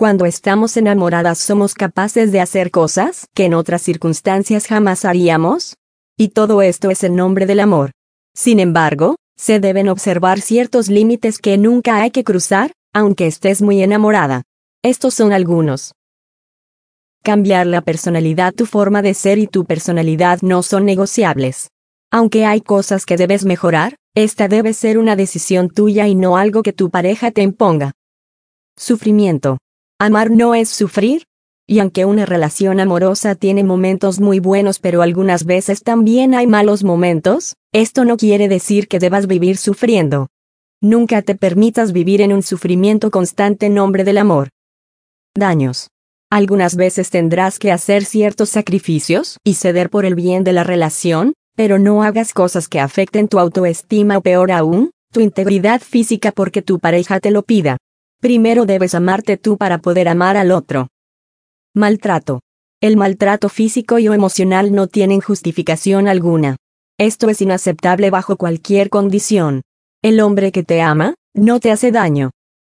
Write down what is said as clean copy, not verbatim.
Cuando estamos enamoradas somos capaces de hacer cosas que en otras circunstancias jamás haríamos. Y todo esto es en nombre del amor. Sin embargo, se deben observar ciertos límites que nunca hay que cruzar, aunque estés muy enamorada. Estos son algunos. Cambiar la personalidad. Tu forma de ser y tu personalidad no son negociables. Aunque hay cosas que debes mejorar, esta debe ser una decisión tuya y no algo que tu pareja te imponga. Sufrimiento. Amar no es sufrir. Y aunque una relación amorosa tiene momentos muy buenos pero algunas veces también hay malos momentos, esto no quiere decir que debas vivir sufriendo. Nunca te permitas vivir en un sufrimiento constante en nombre del amor. Daños. Algunas veces tendrás que hacer ciertos sacrificios y ceder por el bien de la relación, pero no hagas cosas que afecten tu autoestima o peor aún, tu integridad física porque tu pareja te lo pida. Primero debes amarte tú para poder amar al otro. Maltrato. El maltrato físico y o emocional no tienen justificación alguna. Esto es inaceptable bajo cualquier condición. El hombre que te ama, no te hace daño.